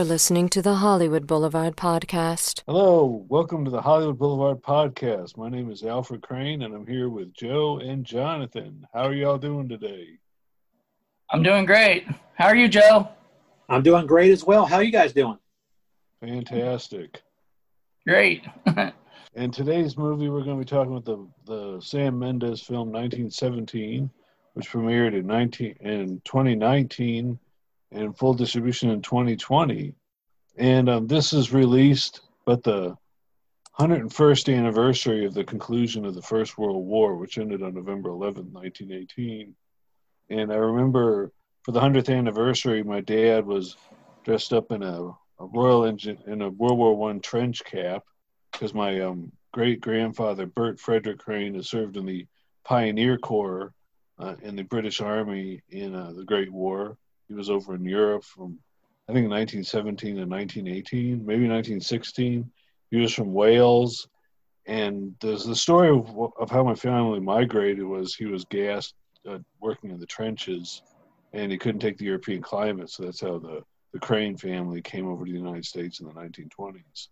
You're listening to the Hollywood Boulevard Podcast. Hello, welcome to the Hollywood Boulevard Podcast. My name is Alfred Crane, and I'm here with Joe and Jonathan. How are y'all doing today? I'm doing great. How are you, Joe? I'm doing great as well. How are you guys doing? Fantastic. Great. In today's movie, we're going to be talking about the Sam Mendes film 1917, which premiered in 2019 and full distribution in 2020. And this is released but the 101st anniversary of the conclusion of the First World War, which ended on November 11th, 1918. And I remember for the 100th anniversary, my dad was dressed up in a Royal Engine in a World War I trench cap, because my great-grandfather, Bert Frederick Crane, has served in the Pioneer Corps in the British Army in the Great War. He was over in Europe from, I think, 1917 and 1918, maybe 1916. He was from Wales. And there's the story of how my family migrated was he was gassed working in the trenches, and he couldn't take the European climate, so that's how the Crane family came over to the United States in the 1920s.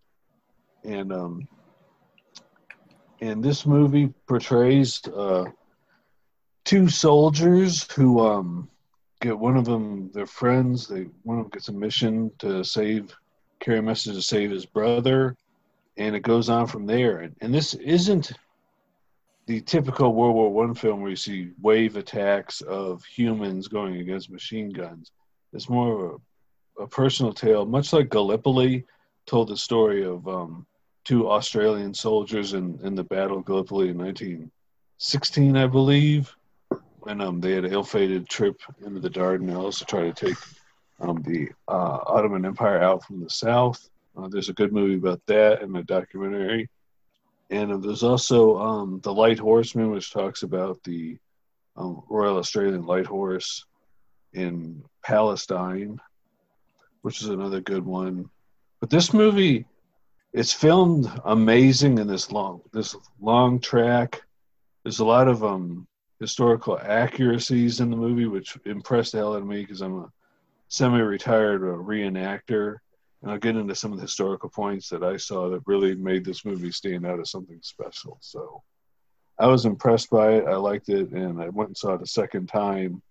And this movie portrays two soldiers who get one of them, their friends, one of them gets a mission to carry a message to save his brother, and it goes on from there. And this isn't the typical World War I film where you see wave attacks of humans going against machine guns. It's more of a personal tale, much like Gallipoli told the story of two Australian soldiers in the Battle of Gallipoli in 1916, I believe, when they had an ill-fated trip into the Dardanelles to try to take the Ottoman Empire out from the south. There's a good movie about that and a documentary. And there's also The Light Horseman, which talks about the Royal Australian Light Horse in Palestine, which is another good one. But this movie, it's filmed amazing in this long track. There's a lot of historical accuracies in the movie, which impressed the hell out of me because I'm a semi-retired reenactor. And I'll get into some of the historical points that I saw that really made this movie stand out as something special. So I was impressed by it. I liked it, and I went and saw it a second time.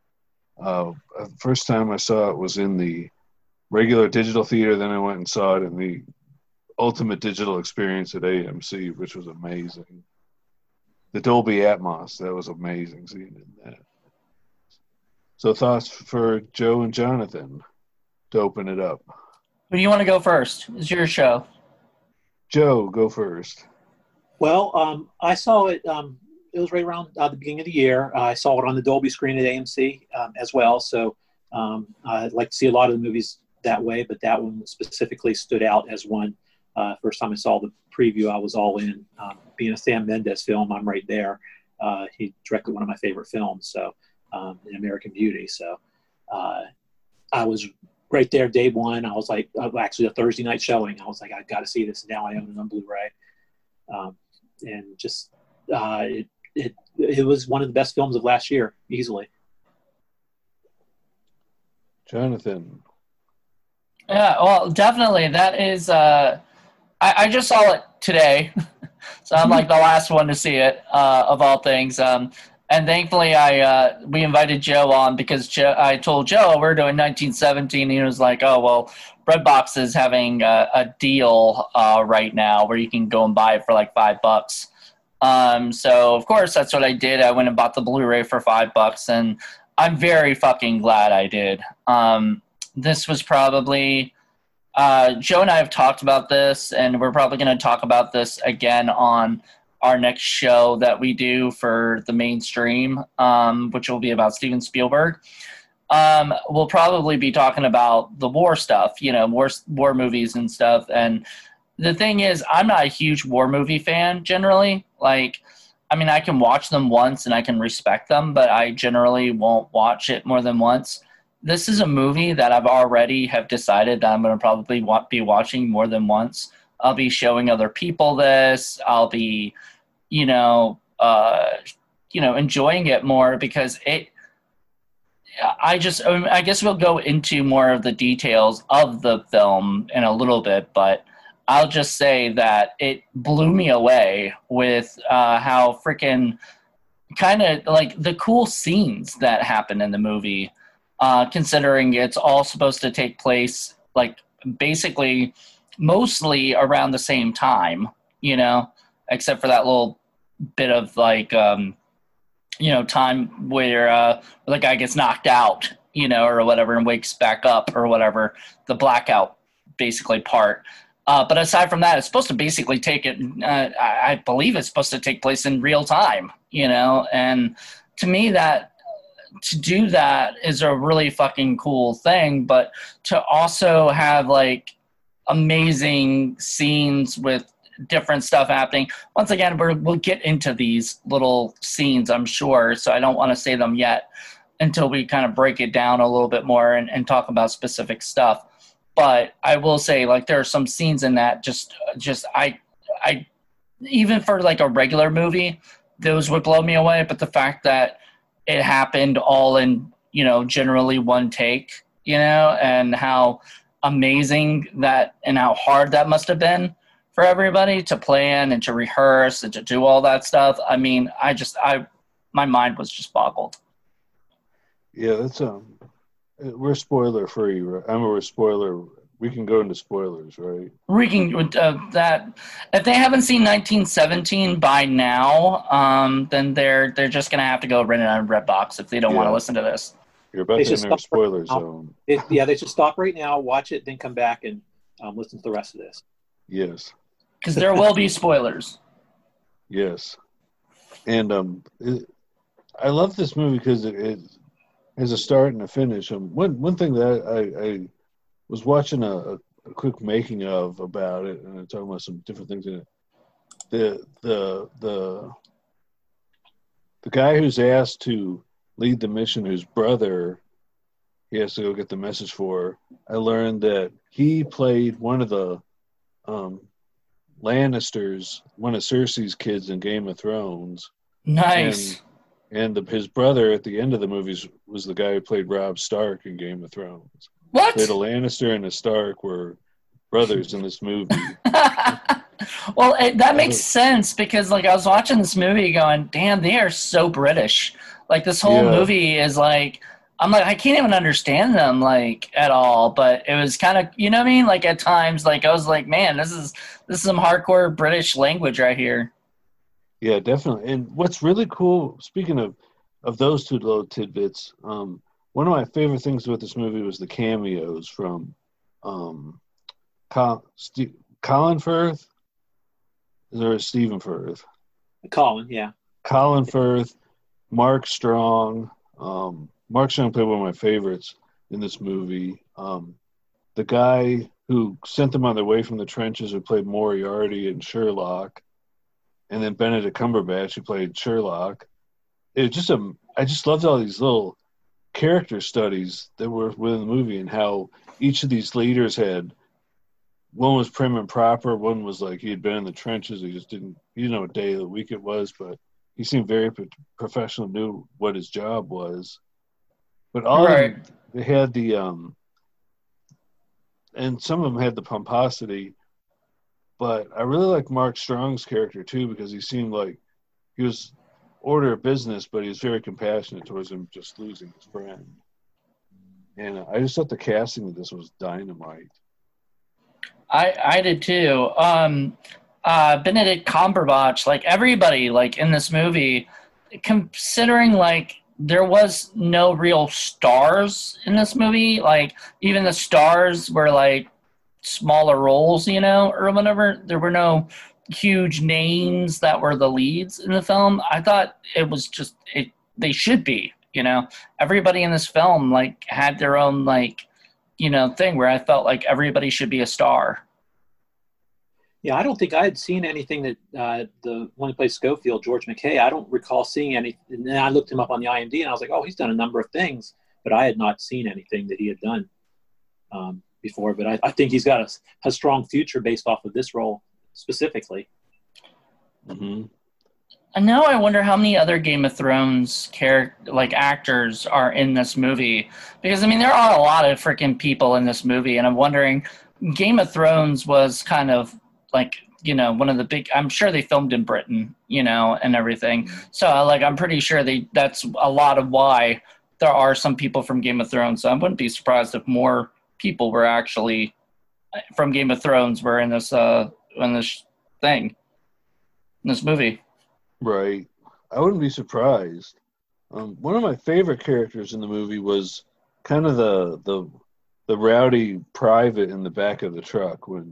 First time I saw it was in the regular digital theater. Then I went and saw it in the ultimate digital experience at AMC, which was amazing. The Dolby Atmos, that was amazing seeing it in that. So thoughts for Joe and Jonathan to open it up. Who do you want to go first? It's your show. Joe, go first. Well, I saw it. It was right around the beginning of the year. I saw it on the Dolby screen at AMC as well. So I'd like to see a lot of the movies that way, but that one specifically stood out as one. First time I saw the preview, I was all in. Being a Sam Mendes film, I'm right there. He directed one of my favorite films, so in American Beauty. So I was right there day one. I was like, actually a Thursday night showing. I was like, I've got to see this. Now I own it on Blu-ray. And just it was one of the best films of last year, easily. Jonathan. Yeah, well, definitely. That is, I just saw it today, so I'm like the last one to see it, of all things. And thankfully, we invited Joe on because I told Joe we're doing 1917. And he was like, "Oh well, Redbox is having a deal right now where you can go and buy it for like $5." So of course that's what I did. I went and bought the Blu-ray for $5, and I'm very fucking glad I did. This was probably. Joe and I have talked about this, and we're probably going to talk about this again on our next show that we do for the mainstream, which will be about Steven Spielberg. We'll probably be talking about the war stuff, war movies and stuff. And the thing is, I'm not a huge war movie fan generally. I can watch them once and I can respect them, but I generally won't watch it more than once. This is a movie that I've already have decided that I'm going to probably be watching more than once. I'll be showing other people this. I'll be, enjoying it more because I guess we'll go into more of the details of the film in a little bit, but I'll just say that it blew me away with how freaking kind of like the cool scenes that happen in the movie, considering it's all supposed to take place like basically mostly around the same time, you know, except for that little bit of like, time where the guy gets knocked out, or whatever, and wakes back up or whatever, the blackout basically part. But aside from that, it's supposed to basically I believe it's supposed to take place in real time, and to me to do that is a really fucking cool thing, but to also have like amazing scenes with different stuff happening. Once again, we'll get into these little scenes, I'm sure, so I don't want to say them yet until we kind of break it down a little bit more and talk about specific stuff. But I will say, like, there are some scenes in that just I even for like a regular movie, those would blow me away. But the fact that it happened all in, generally one take, and how amazing that and how hard that must have been for everybody to plan and to rehearse and to do all that stuff. I mean, my mind was just boggled. Yeah, that's we're spoiler free. Right? I'm a spoiler. We can go into spoilers, right? We can that if they haven't seen 1917 by now, then they're just gonna have to go rent it on Redbox if they don't want to listen to this. You're about to enter a spoiler zone. They should stop right now, watch it, then come back and listen to the rest of this. Yes. Because there will be spoilers. Yes. And I love this movie because it has a start and a finish. One thing that I was watching a quick making of about it, and talking about some different things in it. The guy who's asked to lead the mission, whose brother he has to go get the message for, I learned that he played one of the Lannisters, one of Cersei's kids in Game of Thrones. Nice. And his brother at the end of the movies was the guy who played Robb Stark in Game of Thrones. What? So the Lannister and the Stark were brothers in this movie. Well, that makes sense because, like, I was watching this movie going, damn, they are so British. Like, this whole movie is like, I'm like, I can't even understand them, like, at all. But it was kind of, you know what I mean? Like, at times, like, I was like, man, this is some hardcore British language right here. Yeah, definitely. And what's really cool, speaking of those two little tidbits, one of my favorite things with this movie was the cameos from Colin Firth. Is there Stephen Firth? Colin, yeah. Colin Firth, Mark Strong. Mark Strong played one of my favorites in this movie. The guy who sent them on their way from the trenches, who played Moriarty in Sherlock, and then Benedict Cumberbatch, who played Sherlock. It just I just loved all these little character studies that were within the movie, and how each of these leaders had, one was prim and proper, one was like he had been in the trenches, he didn't know what day of the week it was, but he seemed very professional, knew what his job was. But all of them, they had the and some of them had the pomposity, but I really like Mark Strong's character too, because he seemed like he was order of business, but he was very compassionate towards him just losing his friend. And I just thought the casting of this was dynamite. I did too. Benedict Cumberbatch, like everybody, like in this movie, considering like there was no real stars in this movie, like even the stars were like smaller roles, or whatever. There were no huge names that were the leads in the film. I thought it was just they should be, everybody in this film like had their own like thing where I felt like everybody should be a star. Yeah, I don't think I had seen anything that the one who plays Schofield, George McKay, I don't recall seeing any. And then I looked him up on the IMDb and I was like, oh, he's done a number of things, but I had not seen anything that he had done before. But I think he's got a strong future based off of this role specifically. Mm-hmm. now I wonder how many other Game of Thrones actors are in this movie, because I mean there are a lot of freaking people in this movie, and I'm wondering. Game of Thrones was kind of like, one of the big. I'm sure they filmed in Britain, and everything. So I'm pretty sure that's a lot of why there are some people from Game of Thrones. So I wouldn't be surprised if more people were actually from Game of Thrones were in this movie. Right. I wouldn't be surprised. One of my favorite characters in the movie was kind of the rowdy private in the back of the truck when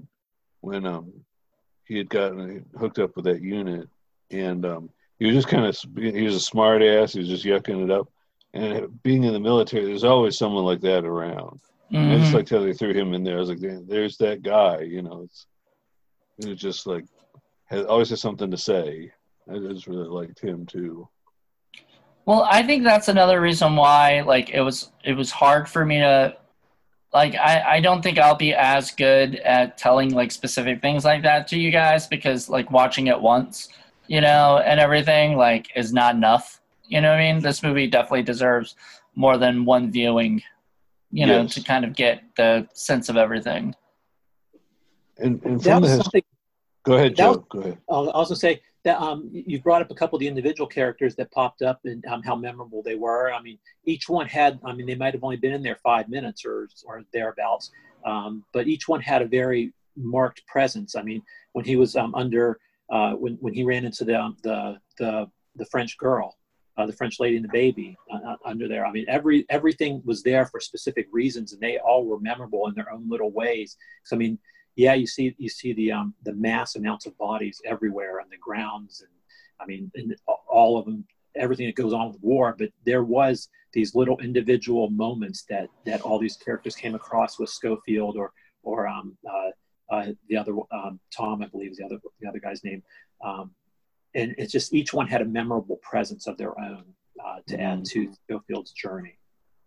he had gotten hooked up with that unit, and he was just he was a smart ass. He was just yucking it up, and being in the military, there's always someone like that around. Mm-hmm. I just liked how they threw him in there. I was like, there's that guy. It was just like always has something to say. I just really liked him too. Well, I think that's another reason why it was hard for me to. I don't think I'll be as good at telling specific things like that to you guys, because watching it once, and everything is not enough. You know what I mean? This movie definitely deserves more than one viewing, Yes. to kind of get the sense of everything. And from go ahead, Joe. Go ahead. I was going to say that you brought up a couple of the individual characters that popped up and how memorable they were. I mean, each one had, they might have only been in there 5 minutes or thereabouts, but each one had a very marked presence. I mean, when he was when he ran into the French girl, the French lady and the baby under there. I mean, everything was there for specific reasons, and they all were memorable in their own little ways. So, I mean, yeah, you see the mass amounts of bodies everywhere on the grounds, and I mean, and all of them, everything that goes on with war. But there was these little individual moments that all these characters came across with Schofield or the other Tom, I believe is the other guy's name, and it's just each one had a memorable presence of their own to add to Schofield's journey.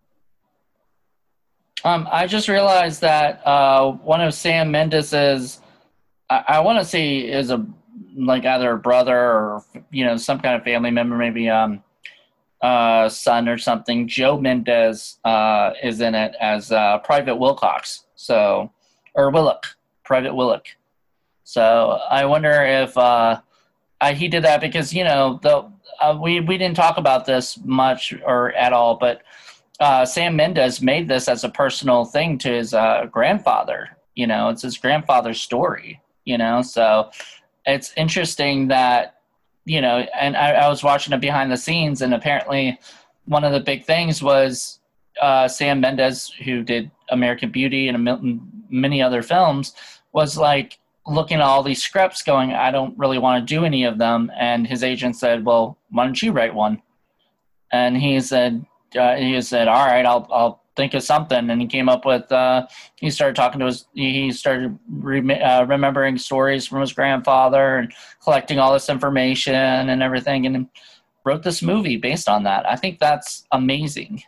I just realized that one of Sam Mendes's, I want to say is either a brother or some kind of family member, maybe son or something. Joe Mendes is in it as Private Wilcox, Private Willock. So I wonder if he did that because we didn't talk about this much or at all, but. Sam Mendes made this as a personal thing to his grandfather. It's his grandfather's story, so it's interesting that, and I was watching it behind the scenes, and apparently one of the big things was Sam Mendes, who did American Beauty and many other films, was looking at all these scripts going, I don't really want to do any of them. And his agent said, well, why don't you write one? And he said, all right, I'll think of something. And he came up with, he started remembering stories from his grandfather and collecting all this information and everything, and wrote this movie based on that. I think that's amazing.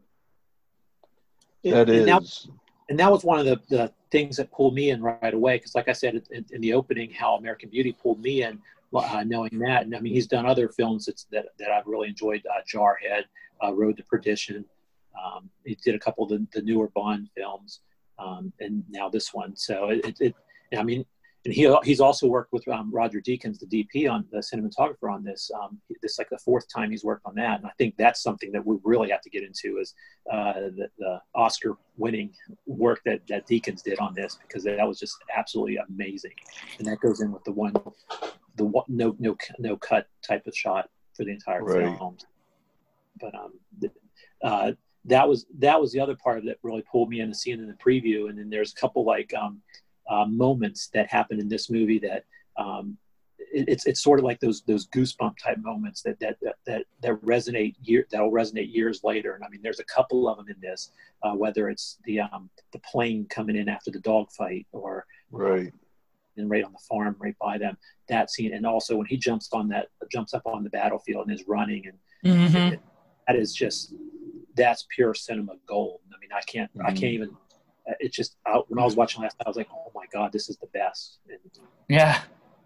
That is. And that was one of the things that pulled me in right away. Because like I said in the opening, how American Beauty pulled me in, knowing that. And I mean, he's done other films that I've really enjoyed, Jarhead, Road to Perdition. He did a couple of the newer Bond films, and now this one. So I mean, and he's also worked with Roger Deakins, the DP, on the cinematographer on this. This is the fourth time he's worked on that, and I think that's something that we really have to get into is the Oscar-winning work that Deakins did on this, because that was just absolutely amazing, and that goes in with the no cut type of shot for the entire film. But that was the other part that really pulled me in, to seeing in the preview. And then there's a couple moments that happen in this movie that it's sort of like those goosebump type moments that resonate that'll resonate years later. And I mean, there's a couple of them in this, whether it's the plane coming in after the dogfight, or and right on the farm right by them, that scene, and also when he jumps up on the battlefield and is running, and that is just, that's pure cinema gold. I mean, I can't even. It's just when I was watching last night, I was like, oh my god, this is the best. And, yeah.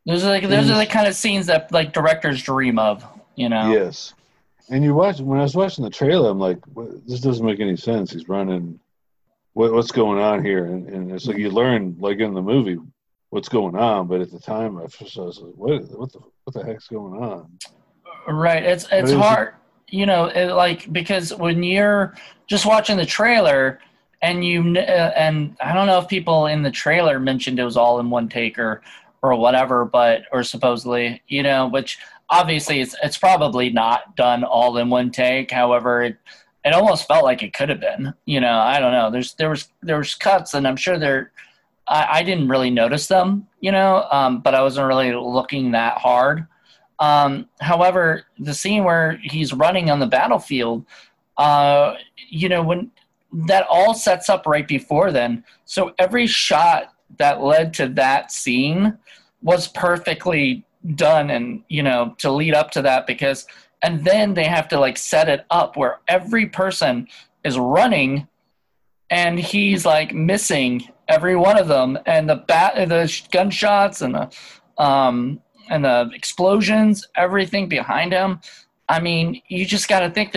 Those are the kind of scenes that like directors dream of, you know. Yes. And when I was watching the trailer, I'm like, this doesn't make any sense. He's running. What's going on here? And it's like you learn, like in the movie, what's going on. But at the time, I was like, what the heck's going on? Right. It's hard, you know, because when you're just watching the trailer and and I don't know if people in the trailer mentioned it was all in one take or whatever, or supposedly, you know, which obviously it's probably not done all in one take. However, it almost felt like it could have been, you know. I don't know. There was cuts, and I'm sure I didn't really notice them, you know, but I wasn't really looking that hard. However, the scene where he's running on the battlefield, you know, when that all sets up right before then. So every shot that led to that scene was perfectly done, and, you know, to lead up to that, and then they have to like set it up where every person is running and he's like missing every one of them, and the gunshots and the explosions, everything behind him. I mean, you just got to think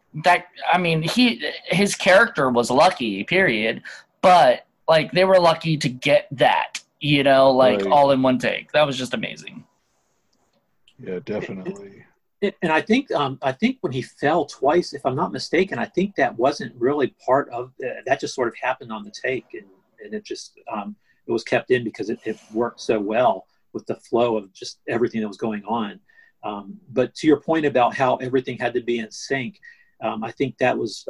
his character was lucky, period. But like they were lucky to get that, you know, like Right. all in one take. That was just amazing. Yeah, definitely. And I think when he fell twice, if I'm not mistaken, I think that wasn't really part of that. Just sort of happened on the take, and it just it was kept in because it worked so well with the flow of just everything that was going on. But to your point about how everything had to be in sync, I think that was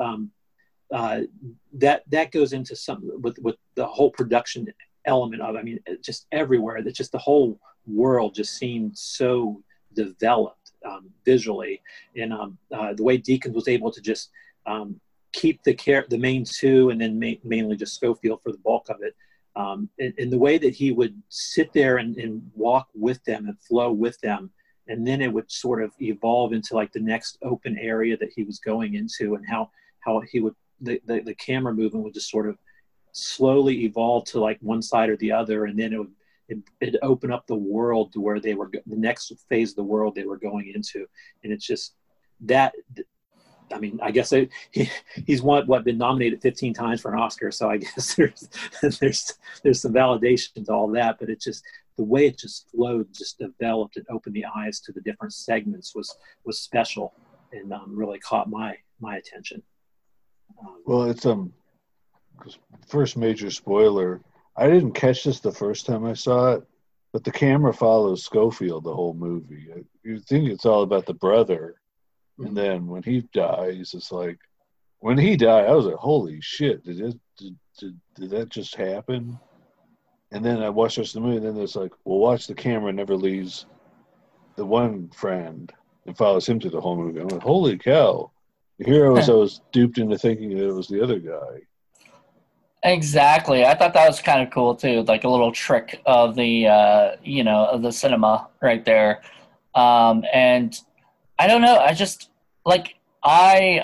that goes into some with the whole production element of. I mean, just everywhere. That just the whole world just seemed so developed visually, and the way Deakins was able to just keep the main two, and then mainly just Schofield for the bulk of it. And the way that he would sit there and walk with them and flow with them, and then it would sort of evolve into like the next open area that he was going into, and how he would the camera movement would just sort of slowly evolve to like one side or the other, and then it'd open up the world to where they were the next phase of the world they were going into. And it's just that. I mean, I guess he's been nominated 15 times for an Oscar, so I guess there's some validation to all that. But it's just the way it just flowed, just developed, and opened the eyes to the different segments was special, and really caught my attention. Well, it's first major spoiler. I didn't catch this the first time I saw it, but the camera follows Schofield the whole movie. You think it's all about the brother. And then when he dies, it's like, when he died, I was like, holy shit, did that just happen? And then I watched the rest of the movie, and then it's like, well, watch the camera never leaves the one friend and follows him through the whole movie. I'm like, holy cow. Here I was duped into thinking that it was the other guy. Exactly. I thought that was kind of cool too, like a little trick of the of the cinema right there. And I don't know. I just I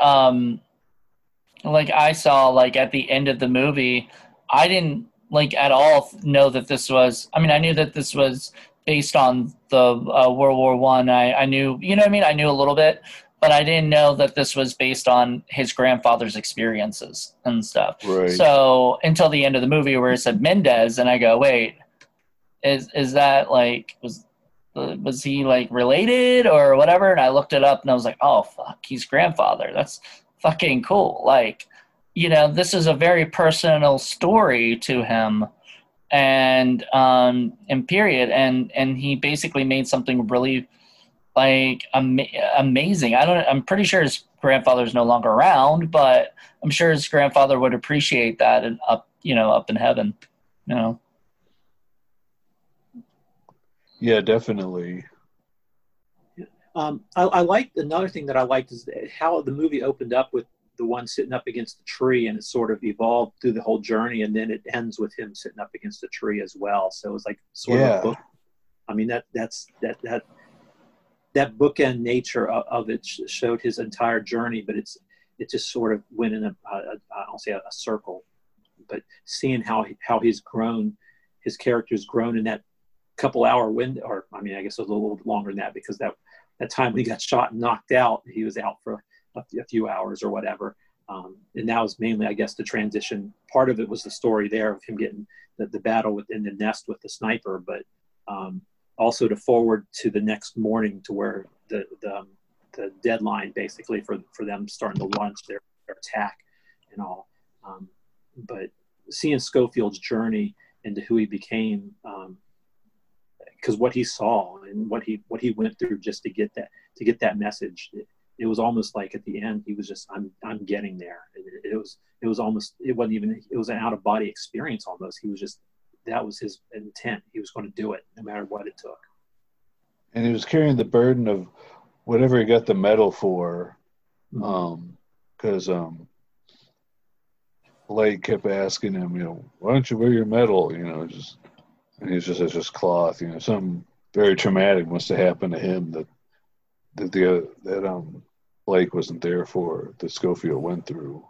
saw like at the end of the movie, I didn't like at all know that this was. I mean, I knew that this was based on the World War One. I knew, you know what I mean. I knew a little bit, but I didn't know that this was based on his grandfather's experiences and stuff. Right. So until the end of the movie where it said Mendez, and I go, wait, is that like was he like related or whatever? And I looked it up and I was like, oh fuck, he's grandfather. That's fucking cool. Like, you know, this is a very personal story to him, and period. And he basically made something really like amazing. I'm pretty sure his grandfather's no longer around, but I'm sure his grandfather would appreciate that, and up in heaven, you know. Yeah, definitely. I liked another thing that I liked is how the movie opened up with the one sitting up against the tree, and it sort of evolved through the whole journey, and then it ends with him sitting up against the tree as well. So it was like sort of a book. I mean, that bookend nature of it showed his entire journey, but it just sort of went in I'll say a circle. But seeing how he's grown, his character's grown in that couple hour window, or I mean, I guess it was a little longer than that, because that time when he got shot and knocked out, he was out for a few hours or whatever. And that was mainly, I guess, the transition. Part of it was the story there of him getting the battle within the nest with the sniper, but also to forward to the next morning, to where the deadline basically for them starting to launch their attack and all. But seeing Schofield's journey into who he became, because what he saw and what he went through just to get that message, it was almost like at the end he was just, I'm getting there. It was almost, it wasn't even, it was an out of body experience almost. He was just, that was his intent. He was going to do it no matter what it took. And he was carrying the burden of whatever he got the medal for, because Blake kept asking him, why don't you wear your medal? And he's just, it's just cloth. Something very traumatic must have happened to him that Blake wasn't there for, that Schofield went through.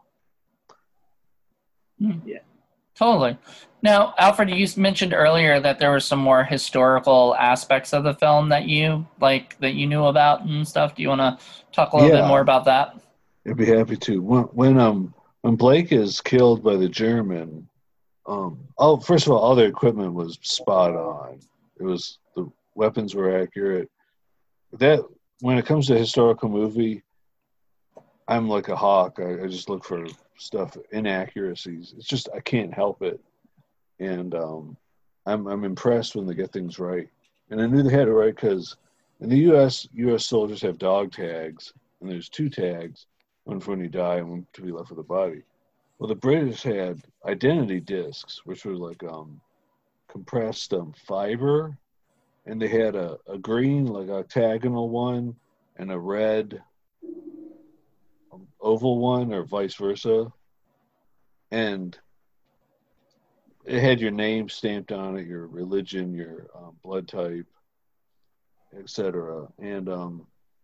Yeah. Totally. Now, Alfred, you mentioned earlier that there were some more historical aspects of the film that you knew about and stuff. Do you want to talk a little bit more about that? I'd be happy to. When Blake is killed by the German, first of all their equipment was spot on. The weapons were accurate. That, when it comes to a historical movie, I'm like a hawk. I just look for stuff, inaccuracies. It's just, I can't help it. And I'm impressed when they get things right. And I knew they had it right because in the U.S. soldiers have dog tags, and there's 2 tags, one for when you die and one to be left with the body. Well, the British had identity discs, which were like compressed fiber, and they had a green, like octagonal one, and a red oval one, or vice versa. And it had your name stamped on it, your religion, your blood type, etc. And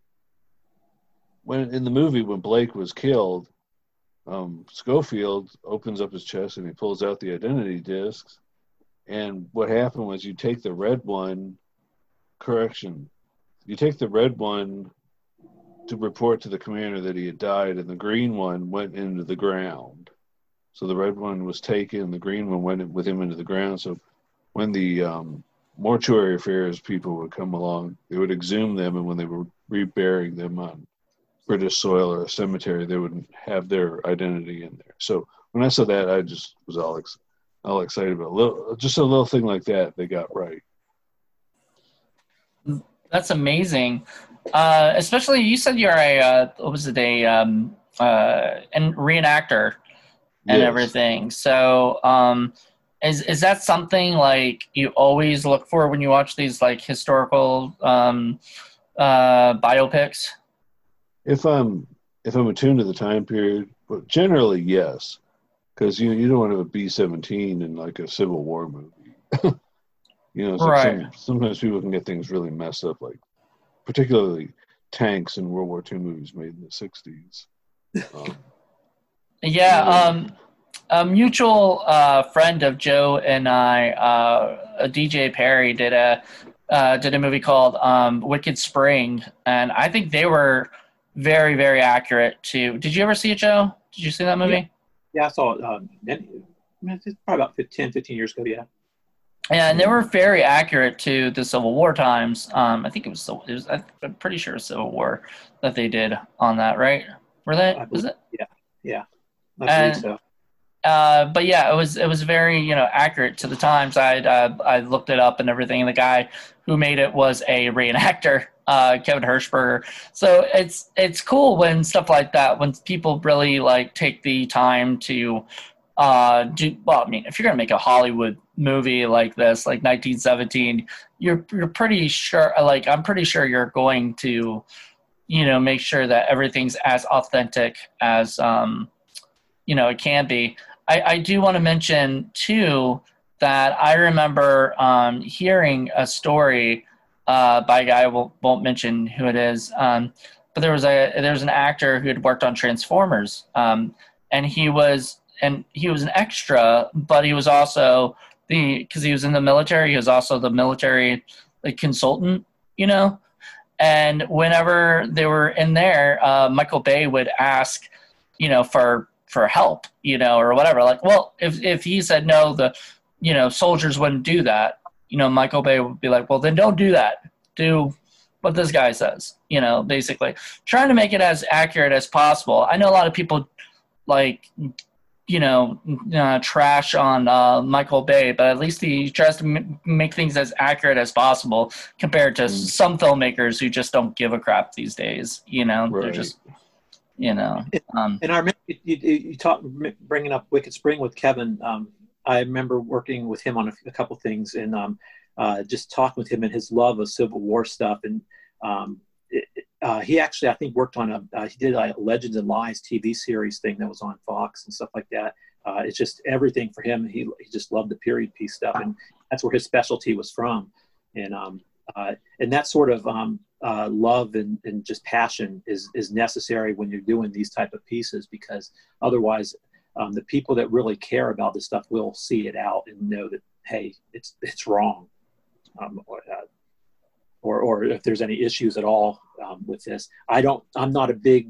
when in the movie, when Blake was killed, Schofield opens up his chest and he pulls out the identity discs. And what happened was, you take the red one, you take the red one to report to the commander that he had died, and the green one went into the ground. So the red one was taken, the green one went with him into the ground. So when the mortuary affairs people would come along, they would exhume them, and when they were reburying them on British soil or a cemetery, they would have their identity in there. So when I saw that, I just was all excited about just a little thing like that they got right. That's amazing. Especially, you said you're a reenactor and everything. So is that something like you always look for when you watch these like historical biopics? If I'm attuned to the time period, but generally yes, because you don't want to have a B-17 in like a Civil War movie. It's right. Like sometimes people can get things really messed up, like particularly tanks in World War II movies made in the 60s. A mutual friend of Joe and I, DJ Perry, did a movie called Wicked Spring, and I think they were very, very accurate too. Did you ever see it, Joe? Did you see that movie? Yeah, I saw it. It's probably about 10, 15 years ago, yeah. Yeah, and they were very accurate to the Civil War times. I'm pretty sure it was Civil War that they did on that, right? Were they? Was it? Yeah. I believe so. But yeah, it was very accurate to the times. I looked it up and everything. And the guy who made it was a reenactor, Kevin Hirschberger. So it's cool when stuff like that, when people really like take the time to do. Well, I mean, if you're gonna make a Hollywood movie like this, like 1917, you're pretty sure. Like, I'm pretty sure you're going to, make sure that everything's as authentic as it can be. I do want to mention too that I remember hearing a story by a guy I won't mention who it is, but there was an actor who had worked on Transformers, and he was an extra, but he was also because he was in the military. He was also the military consultant, And whenever they were in there, Michael Bay would ask, for help, or whatever. Like, well, if he said no, the soldiers wouldn't do that. Michael Bay would be like, well, then don't do that. Do what this guy says. Basically trying to make it as accurate as possible. I know a lot of people trash on Michael Bay, but at least he tries to make things as accurate as possible compared to some filmmakers who just don't give a crap these days. Right. They're just, And I remember you talk bringing up Wicked Spring with Kevin. I remember working with him on a couple things and just talking with him and his love of Civil War stuff. And he actually, I think, worked on he did a Legends and Lies TV series thing that was on Fox and stuff like that. It's just everything for him. He just loved the period piece stuff, and that's where his specialty was from. And that sort of love and just passion is necessary when you're doing these type of pieces, because otherwise the people that really care about this stuff will see it out and know that, hey, it's wrong. Or if there's any issues at all with this. I'm not a big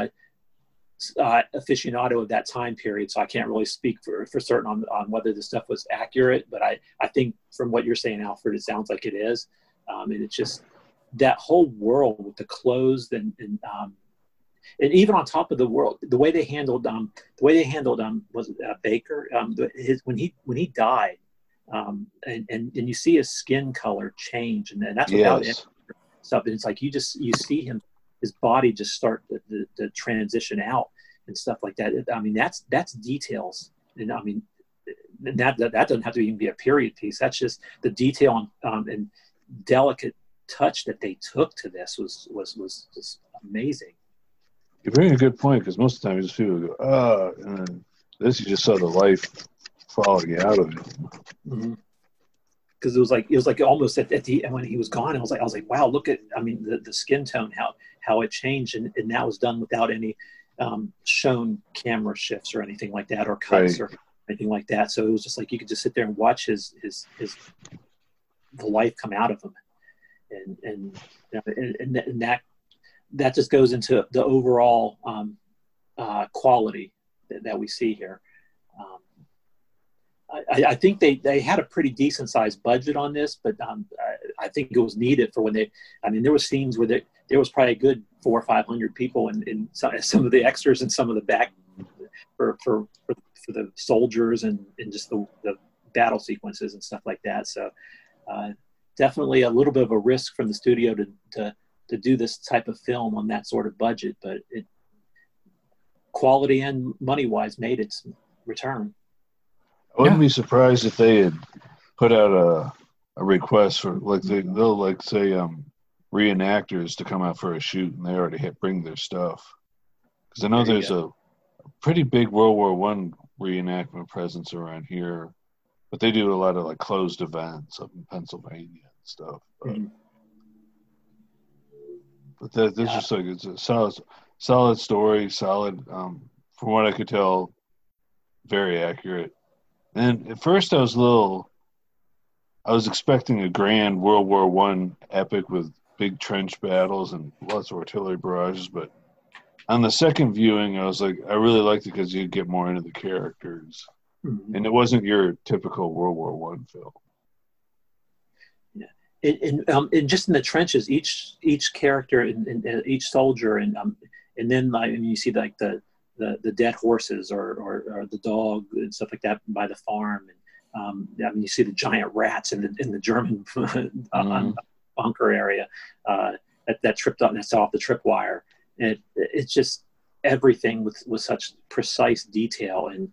aficionado of that time period, so I can't really speak for certain on whether this stuff was accurate, but I think from what you're saying, Alfred, it sounds like it is. And it's just that whole world with the clothes and even on top of the world, the way they handled was it Baker, when he died. And you see his skin color change, and that's without any stuff. And it's like you see his body just start to transition out and stuff like that. I mean, that's details, and I mean that doesn't have to even be a period piece. That's just the detail and delicate touch that they took to this was just amazing. You bring a good point, because most of the time you just people go, and then this you just saw the life falling out of it. Mm-hmm. Because it was like almost at the end when he was gone, I was like, wow, look at, I mean, the skin tone, how it changed, and that was done without any shown camera shifts or anything like that, or cuts or anything like that. So it was just like you could just sit there and watch his the life come out of him, and that just goes into the overall quality that we see here. I think they had a pretty decent sized budget on this, but I think it was needed for when there were scenes where there was probably a good 400 or 500 people in some of the extras and some of the back for the soldiers and just the battle sequences and stuff like that. So definitely a little bit of a risk from the studio to do this type of film on that sort of budget, but it quality and money wise made its return. I wouldn't be surprised if they had put out a request for they'll say reenactors to come out for a shoot, and they already bring their stuff, because I know there's a pretty big World War I reenactment presence around here, but they do a lot of closed events up in Pennsylvania and stuff. But there's just it's a solid story, solid from what I could tell, very accurate. And at first I was expecting a grand World War I epic with big trench battles and lots of artillery barrages, but on the second viewing I was like, I really liked it because you get more into the characters. Mm-hmm. And it wasn't your typical World War I film. Yeah, and just in the trenches, each character and each soldier, and then you see the dead horses or the dog and stuff like that by the farm, and you see the giant rats in the German bunker area that tripped up, that's off the tripwire, and it's just everything with such precise detail, and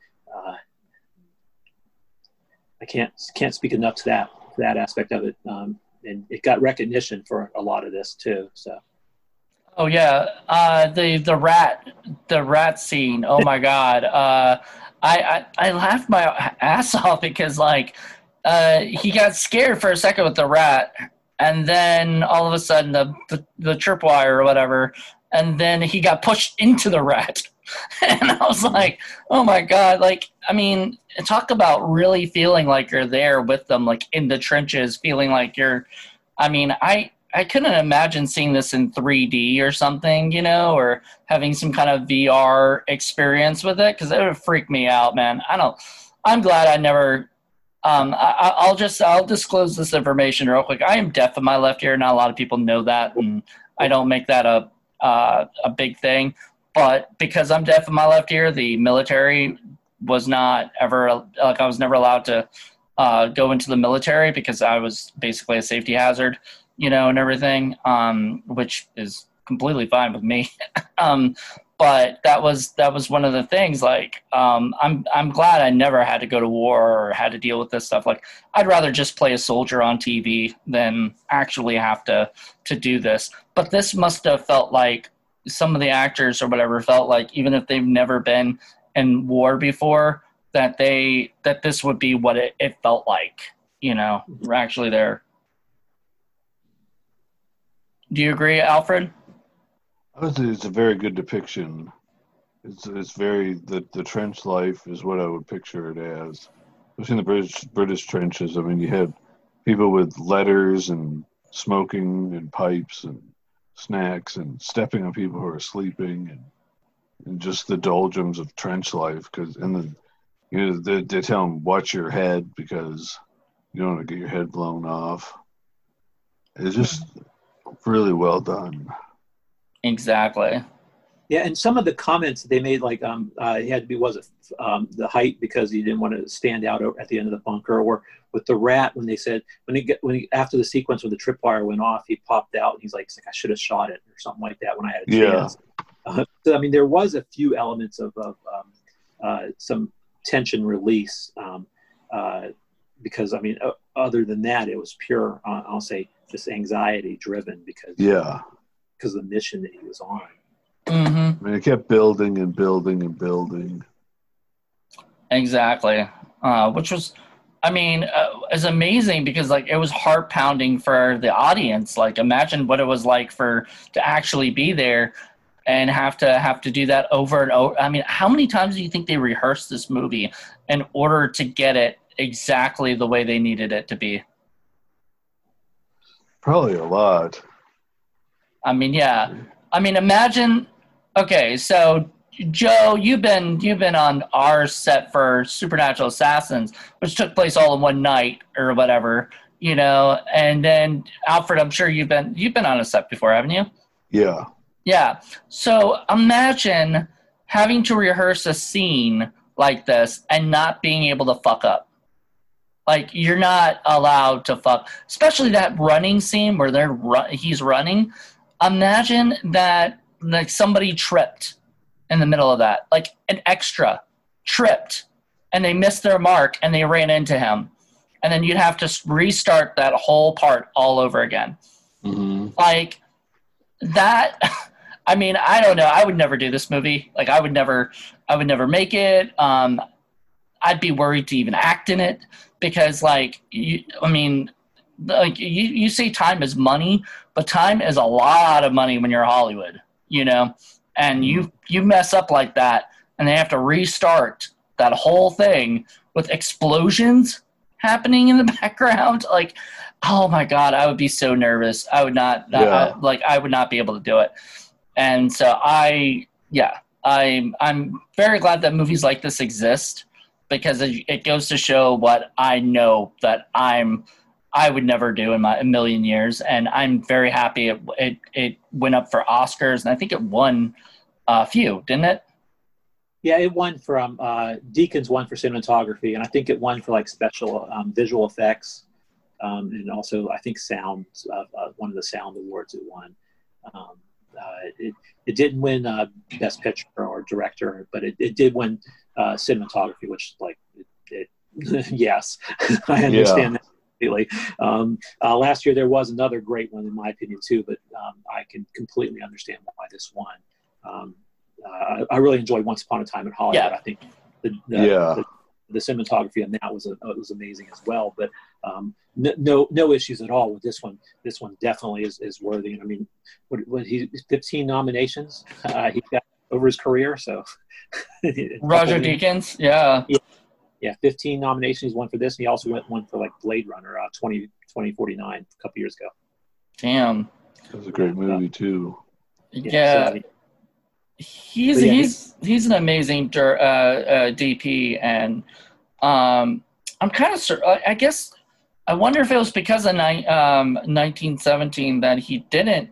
I can't speak enough to that aspect of it, and it got recognition for a lot of this too. So. Oh yeah, the rat scene. Oh my god, I laughed my ass off because he got scared for a second with the rat, and then all of a sudden the tripwire or whatever, and then he got pushed into the rat. And I was like, oh my God. Like, I mean, talk about really feeling like you're there with them, like in the trenches, feeling like you're, I mean, I couldn't imagine seeing this in 3D or something, you know, or having some kind of VR experience with it, because it would freak me out, man. I'm glad I never, I'll disclose this information real quick. I am deaf in my left ear. Not a lot of people know that, and I don't make that a big thing. But because I'm deaf in my left ear, the military was not ever, like, I was never allowed to go into the military because I was basically a safety hazard, you know, and everything, which is completely fine with me. But that was one of the things. Like, I'm glad I never had to go to war or had to deal with this stuff. Like, I'd rather just play a soldier on TV than actually have to do this. But this must have felt like some of the actors or whatever felt like, even if they've never been in war before, that this would be what it felt like, you know, we're actually there. Do you agree, Alfred? I would say it's a very good depiction. It's very the trench life is what I would picture it as, especially in the British trenches. I mean, you had people with letters and smoking and pipes and snacks and stepping on people who are sleeping, and just the doldrums of trench life. Because they tell them watch your head because you don't want to get your head blown off. It's just really well done. Exactly. Yeah, and some of the comments they made, like he had to be the height because he didn't want to stand out at the end of the bunker, or with the rat when they said after the sequence when the tripwire went off, he popped out and he's like I should have shot it or something like that when I had a chance. So I mean, there was a few elements of some tension release because I mean, other than that, it was pure I'll say just anxiety driven because of the mission that he was on. Mm-hmm. I mean, it kept building and building and building. Exactly. Which was, I mean, is amazing because like it was heart pounding for the audience. Like, imagine what it was like to actually be there and have to do that over and over. I mean, how many times do you think they rehearsed this movie in order to get it exactly the way they needed it to be? Probably a lot. I mean, yeah. I mean, imagine. Okay, so Joe, you've been on our set for Supernatural Assassins, which took place all in one night or whatever, you know. And then Alfred, I'm sure you've been on a set before, haven't you? Yeah. Yeah. So imagine having to rehearse a scene like this and not being able to fuck up. Like, you're not allowed to fuck, especially that running scene where he's running. Imagine that, like, somebody tripped in the middle of that, like an extra tripped and they missed their mark and they ran into him. And then you'd have to restart that whole part all over again. Mm-hmm. Like that. I mean, I don't know. I would never do this movie. Like, I would never make it. I'd be worried to even act in it because, like, you say time is money, but time is a lot of money when you're Hollywood, you know, and you mess up like that and they have to restart that whole thing with explosions happening in the background. Like, oh my God, I would be so nervous. I would not, I would not be able to do it. And so I'm very glad that movies like this exist because it goes to show what I know that I would never do in a million years. And I'm very happy it went up for Oscars, and I think it won a few, didn't it? Yeah, it won from Deakins won for cinematography, and I think it won for like special visual effects, and also I think sound. One of the sound awards it won. It didn't win Best Picture or Director, but it did win cinematography, which like yes, I understand that completely. Last year there was another great one in my opinion too, but I can completely understand why this won. I really enjoyed Once Upon a Time in Hollywood. Yeah. I think the cinematography on that was amazing as well. But no issues at all with this one. This one definitely is worthy. And I mean, what he 15 nominations. He's got over his career. So Roger Deakins, yeah. Yeah, 15 nominations. He's won for this, and he also won for like Blade Runner 2049 a couple years ago. Damn. That was a great movie too. Yeah. So, he's an amazing DP, and I'm kind of I guess I wonder if it was because of 1917 that he didn't.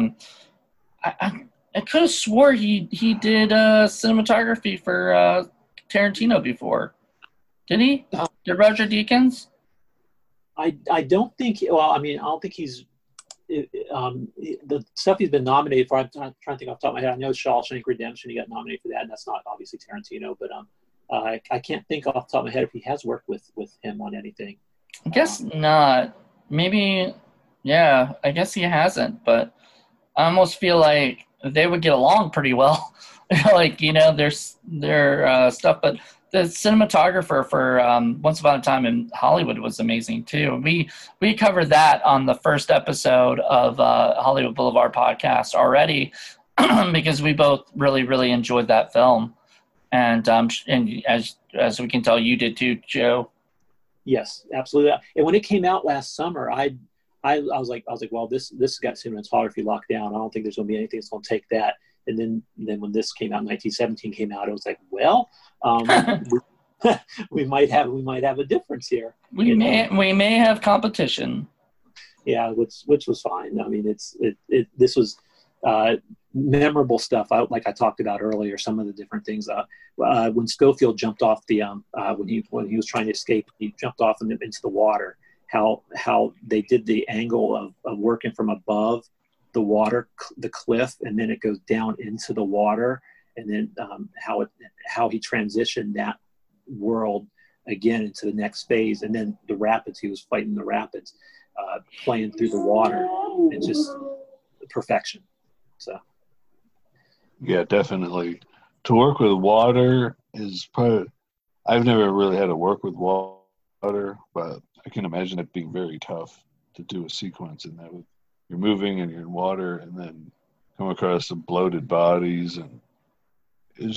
I could have swore he did cinematography for Tarantino before. Did he? Did Roger Deakins? I don't think. Well, I mean, I don't think he's. The stuff he's been nominated for. I'm trying to think off the top of my head. I know Shawshank Redemption. He got nominated for that, and that's not obviously Tarantino. But I can't think off the top of my head if he has worked with him on anything. I guess not. Maybe. Yeah, I guess he hasn't. But I almost feel like they would get along pretty well. Like, their stuff, but the cinematographer for Once Upon a Time in Hollywood was amazing too. We covered that on the first episode of Hollywood Boulevard podcast already, because we both really, really enjoyed that film, and as we can tell, you did too, Joe. Yes, absolutely. And when it came out last summer, I was like, well, this got cinematography locked down. I don't think there's going to be anything that's going to take that. And then when this came out, 1917 came out, it was like, well, we might have a difference here. We may have competition. Yeah, which was fine. I mean, this was memorable stuff. Like I talked about earlier, some of the different things. When Schofield jumped off the when he was trying to escape, he jumped off into the water. How they did the angle of working from above the water, the cliff, and then it goes down into the water, and then how he transitioned that world again into the next phase, and then the rapids. He was fighting the rapids, playing through the water, and just perfection. So, yeah, definitely. To work with water is probably. I've never really had to work with water, but I can imagine it being very tough to do a sequence in that. You're moving and you're in water, and then come across some bloated bodies, and it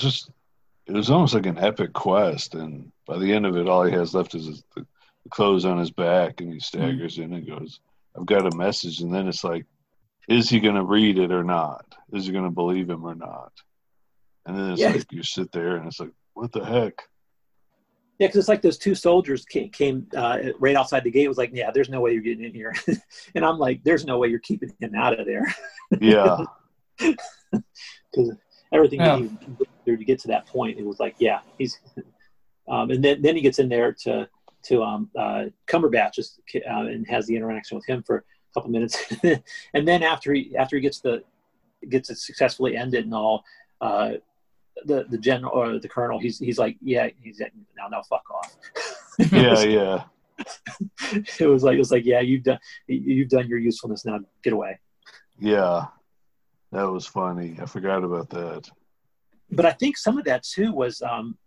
was almost like an epic quest. And by the end of it, all he has left is the clothes on his back, and he staggers in and goes, "I've got a message." And then it's like, is he going to read it or not? Is he going to believe him or not? And then it's like you sit there, and it's like, what the heck? Yeah, because it's like those two soldiers came right outside the gate. It was like, yeah, there's no way you're getting in here. And I'm like, there's no way you're keeping him out of there. Yeah. Because everything that he did to get to that point, it was like, yeah, he's and then he gets in there to Cumberbatch and has the interaction with him for a couple minutes. And then after he gets it successfully ended and all, the general or the colonel, he's like, yeah, he's like, now fuck off. Yeah. It was like, yeah, you've done your usefulness, now get away. Yeah, that was funny. I forgot about that. But I think some of that too was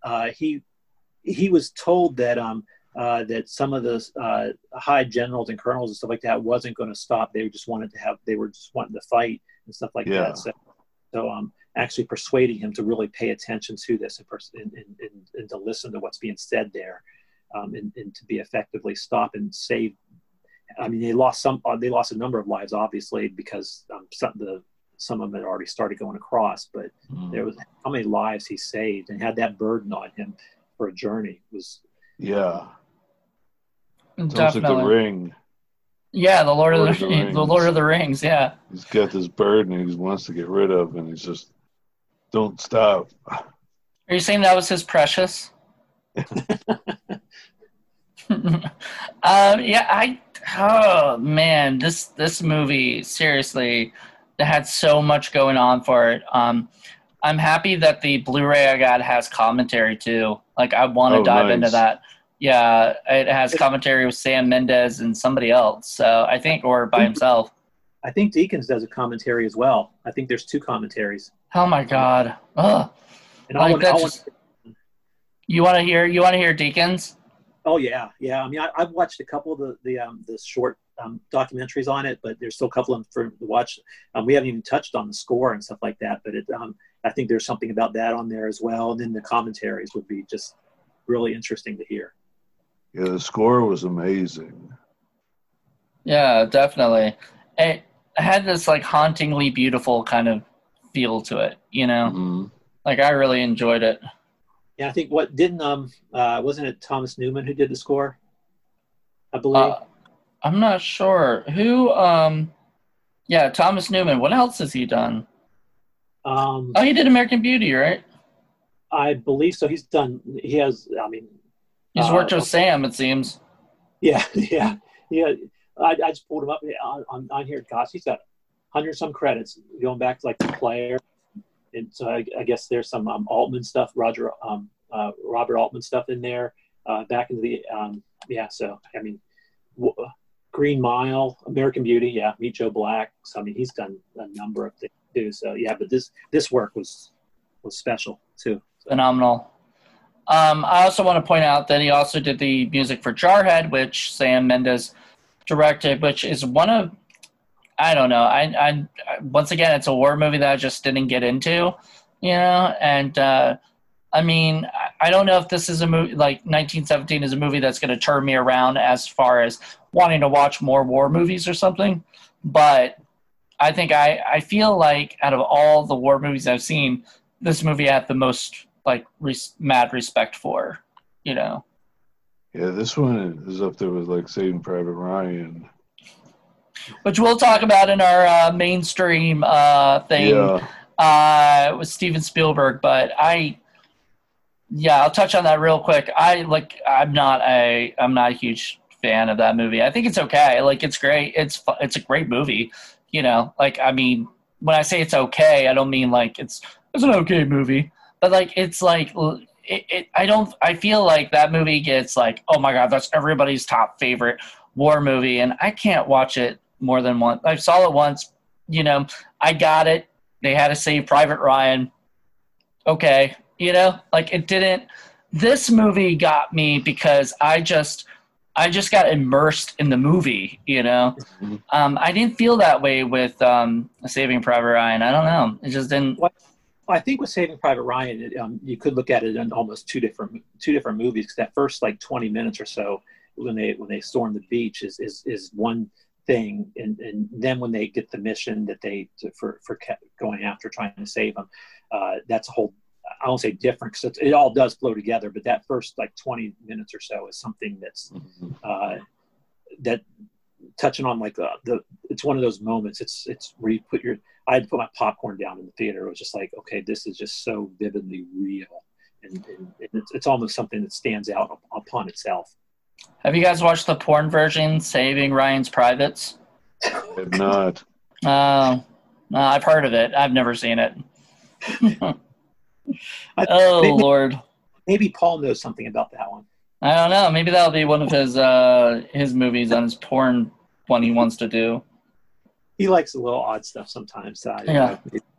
he was told that that some of the high generals and colonels and stuff like that wasn't going to stop. They were just wanting to fight and stuff like that. So actually persuading him to really pay attention to this and to listen to what's being said there, and to be effectively stop and save. I mean, they lost a number of lives, obviously, because some of them had already started going across. But there was how many lives he saved and had that burden on him for a journey was. Yeah, it's definitely. almost like the Ring. Yeah, the Lord of the Rings. Yeah, he's got this burden he wants to get rid of, and he's just don't stop. Are you saying that was his precious? Oh man, this movie, seriously, that had so much going on for it. I'm happy that the Blu-ray I got has commentary too. Like, I want to dive into that. Yeah, it has commentary with Sam Mendes and somebody else. So I think, or by himself. I think Deakins does a commentary as well. I think there's 2 commentaries. Oh my God! Ugh. And you want to hear Deakins? Oh yeah. I mean, I've watched a couple of the short documentaries on it, but there's still a couple of them for to watch. We haven't even touched on the score and stuff like that, but I think there's something about that on there as well. And then the commentaries would be just really interesting to hear. Yeah, the score was amazing. Yeah, definitely. It had this like hauntingly beautiful kind of feel to it, you know? Mm-hmm. Like I really enjoyed it. Yeah, I think wasn't it Thomas Newman who did the score? I believe. I'm not sure. Who yeah, Thomas Newman. What else has he done? He did American Beauty, right? I believe so. He's worked with Sam, it seems. Yeah. I just pulled him up on here. Gosh, he's got 100-some credits going back to like The Player, and so I guess there's some Altman stuff, Robert Altman stuff in there. Back into the So I mean, Green Mile, American Beauty, yeah, Meet Joe Black. So I mean, he's done a number of things too. So yeah, but this work was special too. Phenomenal. I also want to point out that he also did the music for Jarhead, which Sam Mendes directed, which is one of, I don't know. I once again, it's a war movie that I just didn't get into, you know. And I mean, I don't know if this is a movie like 1917 is a movie that's going to turn me around as far as wanting to watch more war movies or something. But I think I feel like out of all the war movies I've seen, this movie I have the most like mad respect for, you know. Yeah, this one is up there with like Saving Private Ryan, which we'll talk about in our mainstream thing with Steven Spielberg. But I'll touch on that real quick. I'm not a huge fan of that movie. I think it's okay. Like it's great. It's a great movie. You know, like I mean, when I say it's okay, I don't mean like it's an okay movie, but like it's like. I feel like that movie gets like, oh my God, that's everybody's top favorite war movie. And I can't watch it more than once. I saw it once, you know, I got it. They had to Save Private Ryan. Okay. You know, like it didn't, this movie got me because I just got immersed in the movie, you know? Mm-hmm. I didn't feel that way with Saving Private Ryan. I don't know. It just didn't. I think with Saving Private Ryan, you could look at it in almost two different movies. Because that first like 20 minutes or so, when they storm the beach, is one thing, and then when they get the mission that for going after trying to save them, that's a whole. I won't say different because it all does flow together. But that first like 20 minutes or so is something that's that touching on like it's one of those moments. It's where you put I had to put my popcorn down in the theater. It was just like, okay, this is just so vividly real, and it's almost something that stands out upon itself. Have you guys watched the porn version, Saving Ryan's Privates? I have not. I've heard of it. I've never seen it. Lord. Maybe Paul knows something about that one. I don't know. Maybe that'll be one of his movies on his porn one he wants to do. He likes a little odd stuff sometimes. Yeah.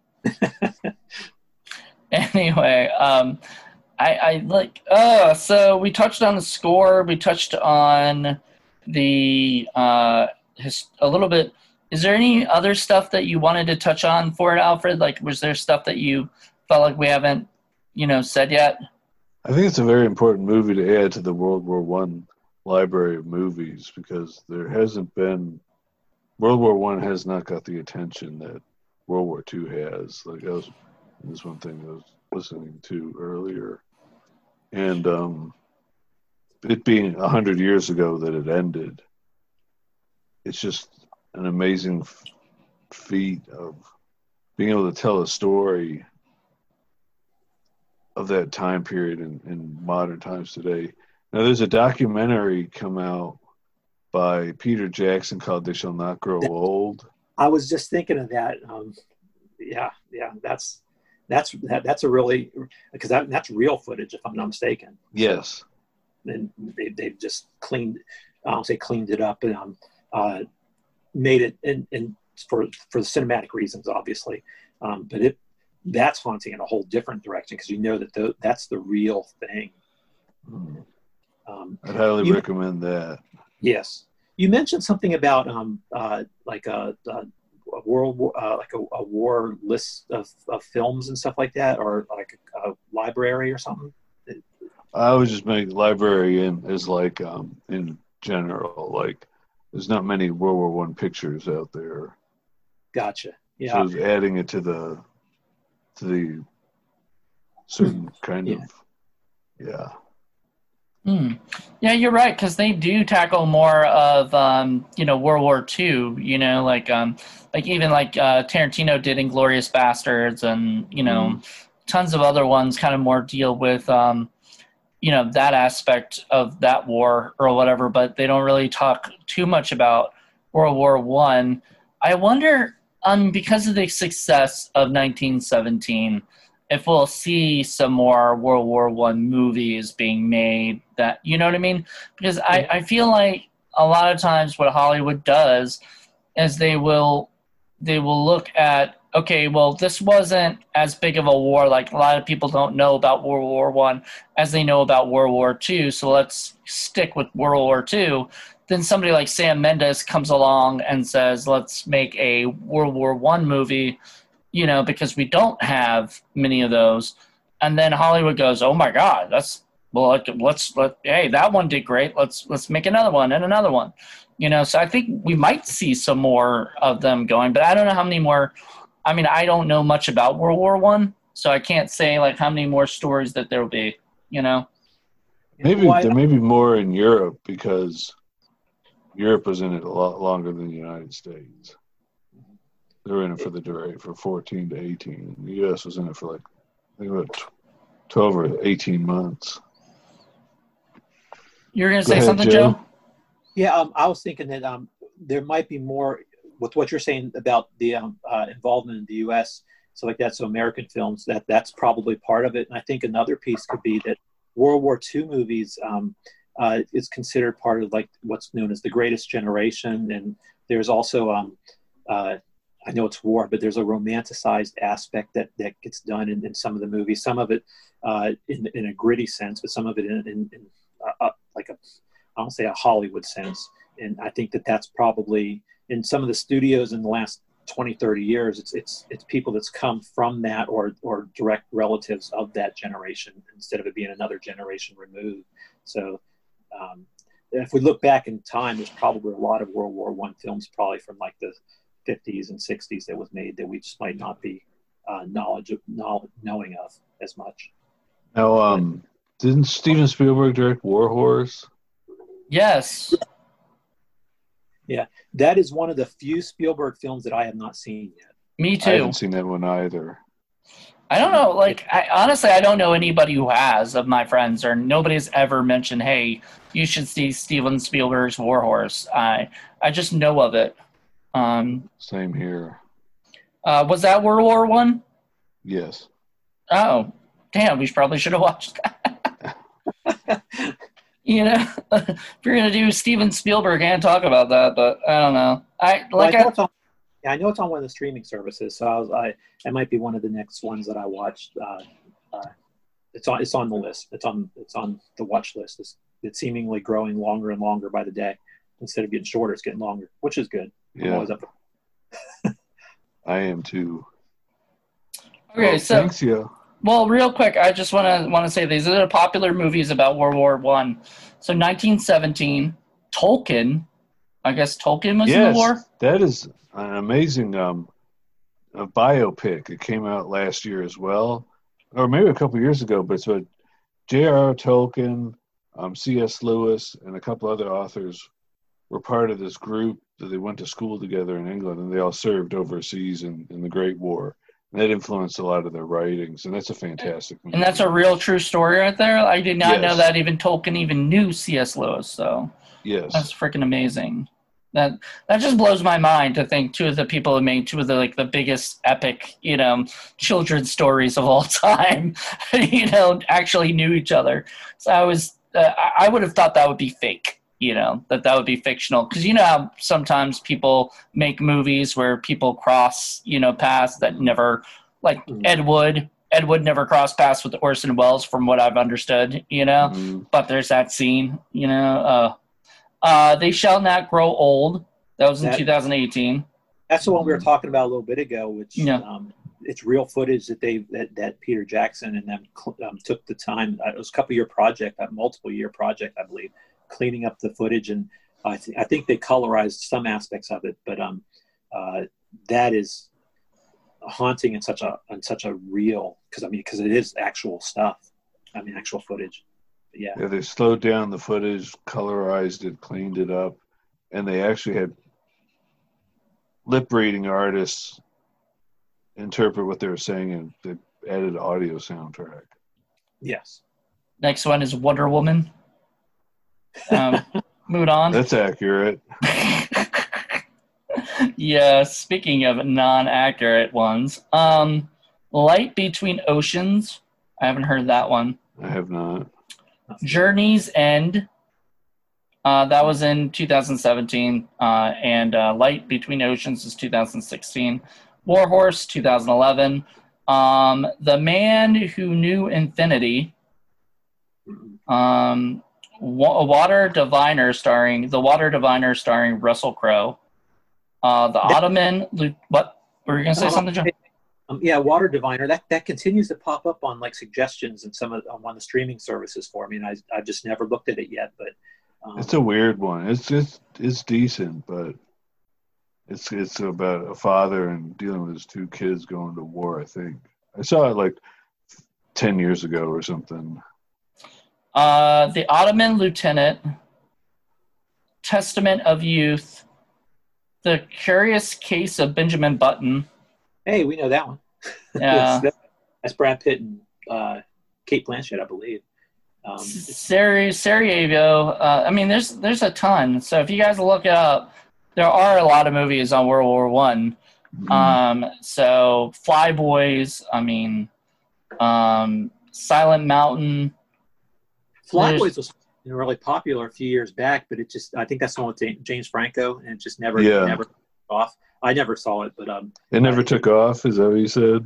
Anyway, I like. So we touched on the score. We touched on the a little bit. Is there any other stuff that you wanted to touch on for it, Alfred? Like, was there stuff that you felt like we haven't, said yet? I think it's a very important movie to add to the World War I library of movies because there hasn't been. World War I has not got the attention that World War II has. Like that was one thing I was listening to earlier, and it being 100 years ago that it ended, it's just an amazing feat of being able to tell a story of that time period in modern times today. Now, there's a documentary come out by Peter Jackson called "They Shall Not Grow Old." I was just thinking of that. That's a really because that's real footage, if I'm not mistaken. Yes. And they've just cleaned it up and made it and for the cinematic reasons, obviously. But that's haunting in a whole different direction because that that's the real thing. I'd highly recommend that. Yes. You mentioned something about world war, like a war list of films and stuff like that, or like a library or something? I would just make library as like in general, like there's not many World War One pictures out there. Gotcha. Yeah. So it's adding it to the certain kind of yeah. Yeah, you're right, because they do tackle more of World War II. Like even like Tarantino did Inglourious Bastards, and tons of other ones kind of more deal with that aspect of that war or whatever. But they don't really talk too much about World War One. I wonder, because of the success of 1917. If we'll see some more World War One movies being made, that you know what I mean? Because I feel like a lot of times what Hollywood does is they will look at, okay, well, this wasn't as big of a war. Like a lot of people don't know about World War One as they know about World War II. So let's stick with World War II. Then somebody like Sam Mendes comes along and says, let's make a World War One movie. Because we don't have many of those. And then Hollywood goes, oh my God, hey, that one did great. Let's make another one and another one. So I think we might see some more of them going, but I don't know how many more. I mean, I don't know much about World War One, so I can't say like how many more stories that there will be, Maybe there may be more in Europe because Europe was in it a lot longer than the United States. They were in it for the duration for 14 to 18. The U.S. was in it for 12 or 18 months. You're going to say something, Joe? Yeah, I was thinking that there might be more with what you're saying about the involvement in the U.S. So like that. So American films, that's probably part of it. And I think another piece could be that World War II movies is considered part of like what's known as the Greatest Generation. And there's also I know it's war, but there's a romanticized aspect that gets done in some of the movies. Some of it in a gritty sense, but some of it in like I don't say a Hollywood sense. And I think that's probably in some of the studios in the last 20, 30 years, it's people that's come from that or direct relatives of that generation instead of it being another generation removed. So if we look back in time, there's probably a lot of World War I films probably from like the 50s and 60s that was made that we just might not be knowing of as much. Now, didn't Steven Spielberg direct War Horse? Yes. Yeah, that is one of the few Spielberg films that I have not seen yet. Me too. I haven't seen that one either. I don't know. Like, honestly, I don't know anybody who has of my friends, or nobody's ever mentioned, hey, you should see Steven Spielberg's War Horse. I just know of it. Same here. Was that World War One? Yes. Oh, damn! We probably should have watched that. If you're gonna do Steven Spielberg, and talk about that, but I don't know. I know it's on one of the streaming services, so it might be one of the next ones that I watched. It's on the list. It's on the watch list. It's seemingly growing longer and longer by the day. Instead of getting shorter, it's getting longer, which is good. Yeah. I'm always up. I am too. Okay, so thanks, Yo. Well, real quick, I just want to say these are popular movies about World War One. So 1917, Tolkien. I guess Tolkien was in the war. That is an amazing a biopic. It came out last year as well, or maybe a couple years ago. But it's what J.R.R. Tolkien, C.S. Lewis, and a couple other authors were part of this group that they went to school together in England, and they all served overseas in the Great War. And that influenced a lot of their writings, and that's a fantastic movie. And that's a real true story right there. I did not know that even Tolkien even knew C.S. Lewis. So yes, that's freaking amazing. That just blows my mind to think two of the people who made two of the biggest epic children's stories of all time actually knew each other. So I would have thought that would be fake. That would be fictional. Because how sometimes people make movies where people cross, paths that never, like Ed Wood. Ed Wood never crossed paths with Orson Welles, from what I've understood, But there's that scene, They Shall Not Grow Old. That was in 2018. That's the one we were talking about a little bit ago, which it's real footage that Peter Jackson and them took the time. It was a couple-year project, a multiple-year project, I believe, cleaning up the footage, and I think they colorized some aspects of it, but that is haunting in such a real, because it is actual stuff. Actual footage. But yeah, they slowed down the footage, colorized it, cleaned it up, and they actually had lip reading artists interpret what they were saying, and they added audio soundtrack. Yes. Next one is Wonder Woman. Moving on. That's accurate. Yeah, speaking of non-accurate ones, Light Between Oceans. I haven't heard that one. I have not. Journey's End. That was in 2017, and Light Between Oceans is 2016. Warhorse, 2011. The Man Who Knew Infinity. Water Diviner starring Russell Crowe. The Ottoman. What were you gonna say? Something, John? Yeah, Water Diviner. That continues to pop up on like suggestions and on one of the streaming services for me, and I've just never looked at it yet. But it's a weird one. It's decent, but it's about a father and dealing with his two kids going to war. I think I saw it like 10 years ago or something. The Ottoman Lieutenant, Testament of Youth, The Curious Case of Benjamin Button. Hey, we know that one. Yeah, that's Brad Pitt and Kate Blanchett, I believe. Sarajevo. There's a ton. So if you guys look it up, there are a lot of movies on World War One. So Flyboys. Silent Mountain. Flyboys was really popular a few years back, but I think that's the one with James Franco, and it just never took off. I never saw it, but it never took off. Is that what you said?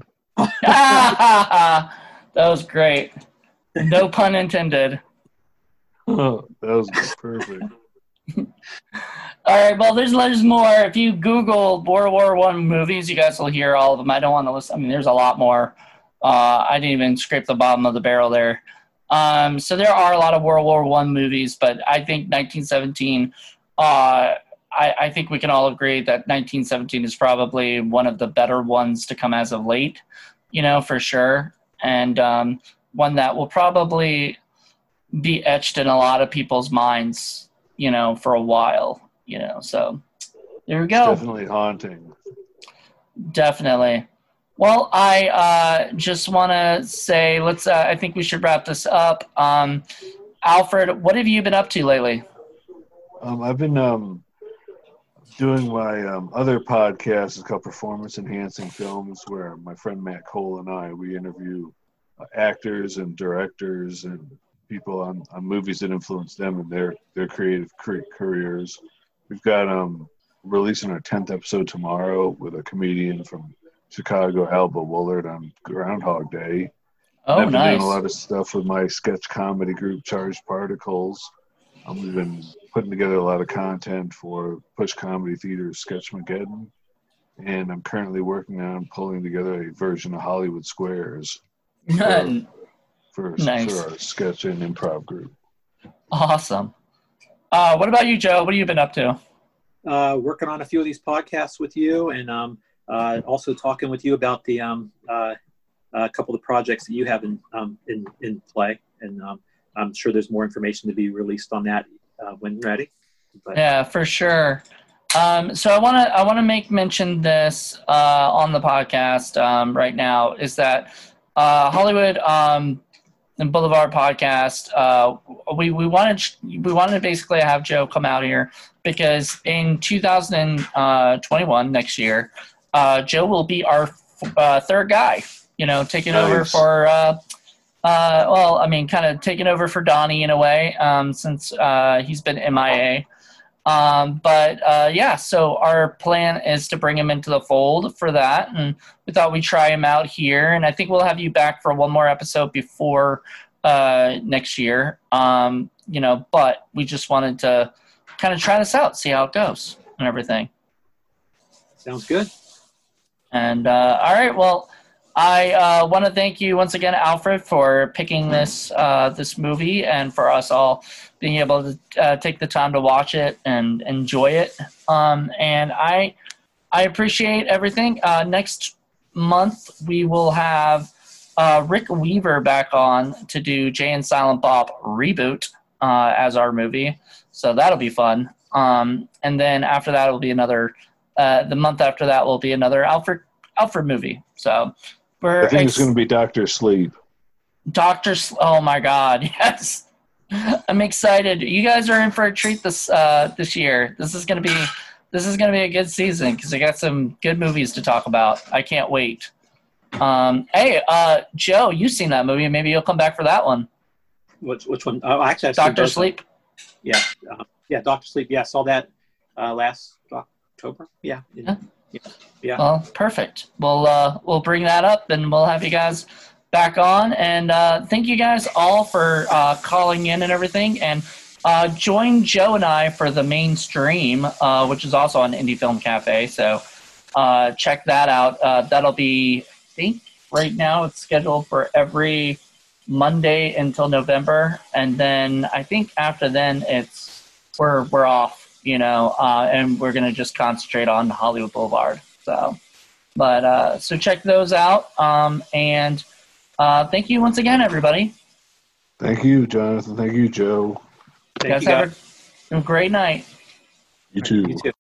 That was great. No pun intended. Oh, that was perfect. All right, well, there's more. If you Google World War I movies, you guys will hear all of them. I don't want to list. There's a lot more. I didn't even scrape the bottom of the barrel there. So there are a lot of World War I movies, but I think 1917, I think we can all agree that 1917 is probably one of the better ones to come as of late, for sure. And one that will probably be etched in a lot of people's minds, for a while, So there we go. It's definitely haunting. Definitely. Well, I just want to say, I think we should wrap this up. Alfred, what have you been up to lately? I've been doing my other podcast. It's called Performance Enhancing Films, where my friend Matt Cole and we interview actors and directors and people on movies that influence them in their creative careers. We've got releasing our 10th episode tomorrow with a comedian from Chicago, Alba Woolard, on Groundhog Day. Oh, I've been nice. doing a lot of stuff with my sketch comedy group, Charged Particles. We've been putting together a lot of content for Push Comedy Theater's Sketchmageddon, and I'm currently working on pulling together a version of Hollywood Squares for our sketch and improv group. Awesome. What about you, Joe? What have you been up to? Working on a few of these podcasts with you, and also talking with you about the a couple of the projects that you have in play, and I'm sure there's more information to be released on that when ready. But, yeah, for sure. So I want to make mention this on the podcast right now is that Hollywood and Boulevard podcast. We wanted to basically have Joe come out here because in 2021 next year, Joe will be our third guy. Taking nice. over for. Kind of taking over for Donnie in a way, since he's been MIA. So our plan is to bring him into the fold for that, and we thought we'd try him out here, and I think we'll have you back for one more episode before next year. But we just wanted to kind of try this out, see how it goes and everything. Sounds good. And all right, well, I want to thank you once again, Alfred, for picking this movie and for us all being able to take the time to watch it and enjoy it. And I appreciate everything. Next month we will have Rick Weaver back on to do Jay and Silent Bob Reboot as our movie, so that'll be fun. And then after that, it'll be another. The month after that will be another Alfred movie. So I think it's going to be Dr. Sleep. Oh my God, yes! I'm excited. You guys are in for a treat this year. This is going to be a good season because I got some good movies to talk about. I can't wait. Hey, Joe, you've seen that movie. Maybe you'll come back for that one. Which one? Oh, actually, I've Dr. Sleep. Yeah, Dr. Sleep. Yeah, I saw that last October. Yeah. Well, perfect. We'll bring that up and we'll have you guys back on. And thank you guys all for calling in and everything. And join Joe and I for the main stream, which is also on Indie Film Cafe. So check that out. That'll be, I think, right now it's scheduled for every Monday until November, and then I think after then we're off, and we're gonna just concentrate on Hollywood Boulevard. So check those out, and thank you once again, everybody. Thank you, Jonathan. Thank you, Joe. You guys have a great night. You too. You too.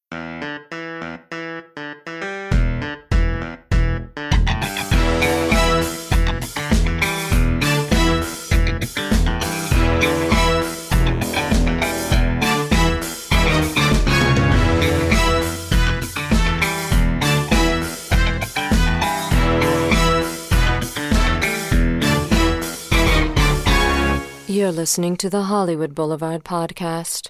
You're listening to the Hollywood Boulevard podcast.